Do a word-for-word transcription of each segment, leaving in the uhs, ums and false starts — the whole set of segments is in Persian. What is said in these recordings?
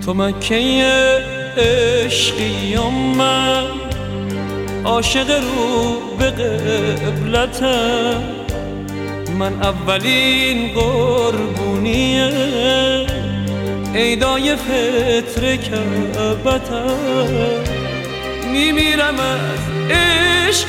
تو مکه عشقی و من عاشق رو به قبلتم، من اولین قربونیه عیدای فطر کعبتم. میمیرم از عشق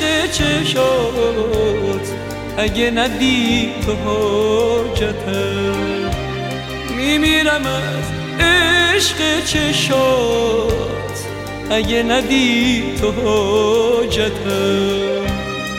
چشات اگه ندی تو حاجتم، میمیرم از عشق چشات اگه ندی تو حاجتم.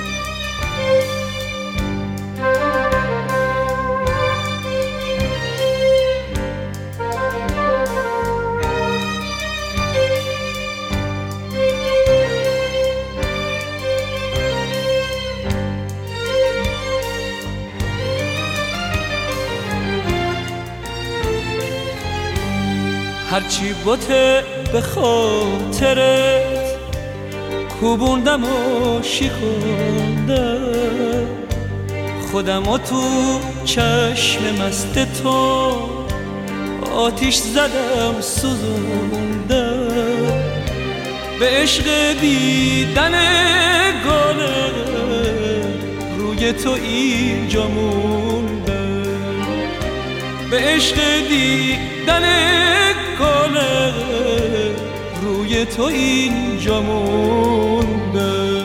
هرچی بوته به خاطرت کوبوندم و شکوندم، خودم و تو چشم مست تو آتیش زدم سوزوندم. به عشق دیدن گله روی تو اینجا موندم، به عشق دیدن گله روی تو اینجا موندم.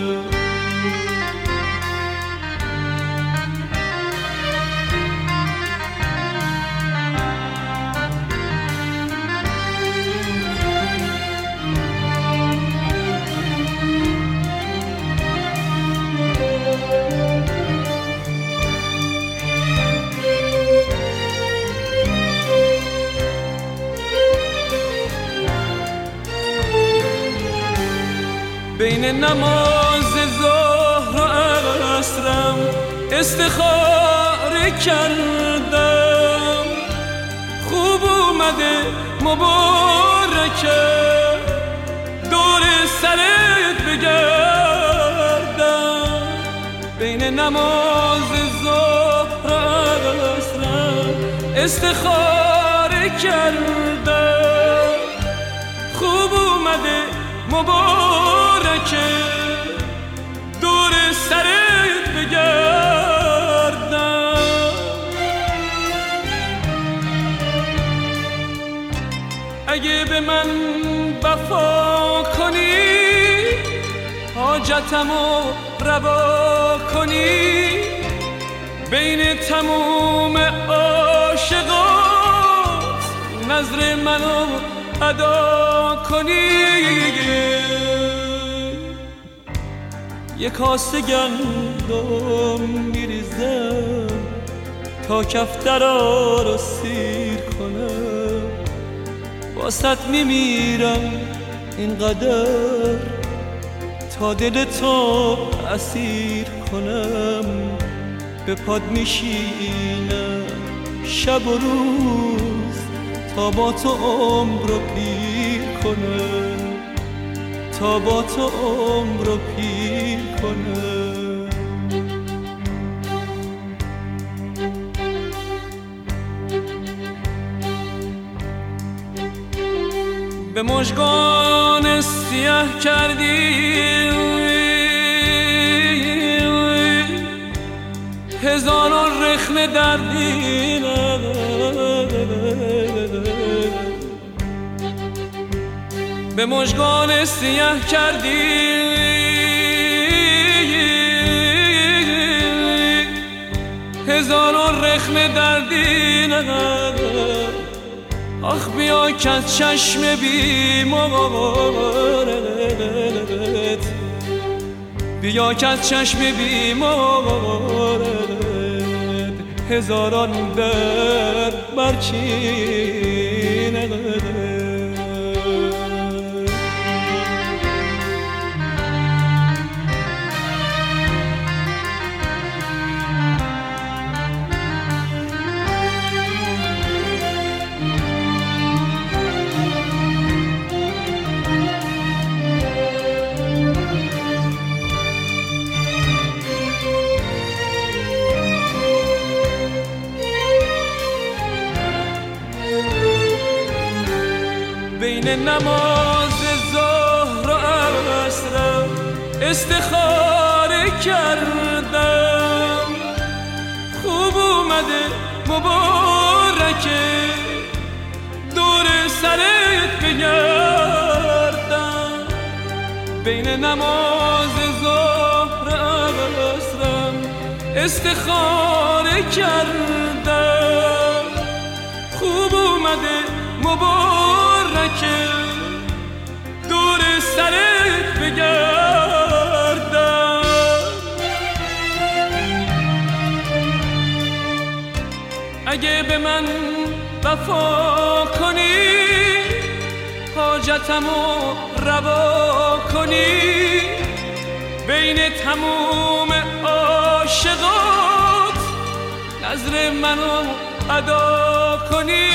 بین نماز ظهر و عصرم استخاره کردم، خوب اومده مبارکه دور سرت بگردم. بین نماز ظهر و عصرم استخاره کردم، خوب اومده مبارکه دور سرت بگردم. اگه به من وفا کنی حاجتمو روا کنی، بین تموم عاشقات نظر منو ادا کنی. یک کاسه گندم میریزم تا کفترا رو سیر کنم، واسط میمیرم اینقدر تا دل تو اسیر کنم. به پاد میشینم شب و روز تا با تو عمر رو پیر کنم، تا با تو عمر رو پیر کنم. به مژگان سیاه کردی هزاران رخم دردی، به مژگان سیاه کردی هزاران رخم دردی. آخ بیا که از چشم بیمارت، بیا که از چشم بیمارت هزاران درد برچینه. نماز ظهر و عصرم استخاره کردم. خوب اومده مبارکه دور سرت بگردم. بین نماز ظهر و عصرم استخاره کردم. خوب اومده مبارکه دور سرت بگردم. اگه به من وفا کنی حاجتمو روا کنی بین تموم عاشقات نظر منو ادا کنی.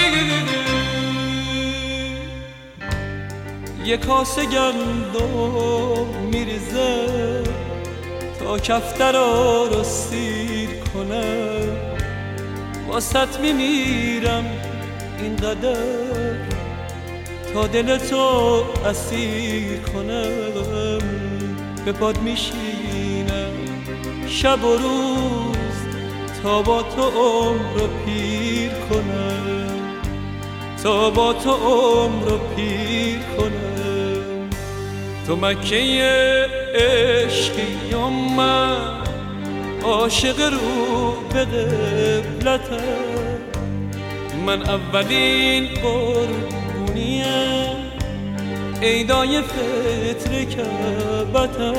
یه کاسه گندم میریزه تا کفترا رو سیر کنم. واسط میمیرم اینقدر تا دلتو اسیر کنم. به پاد میشینم شب و روز تا با تو عمر رو پیر کنم. تا با تو عمر رو پیر کنم. تو مکه عشقی و من عاشق رو به قبلتم. من اولین قربونیم عیدای فطر کعبتم.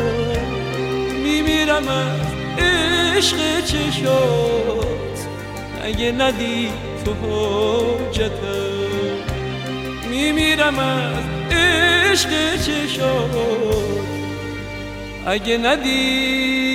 میمیرم از عشق چشات اگه ندی تو حاجتم. میمیرم از عشق چشات اگه ندی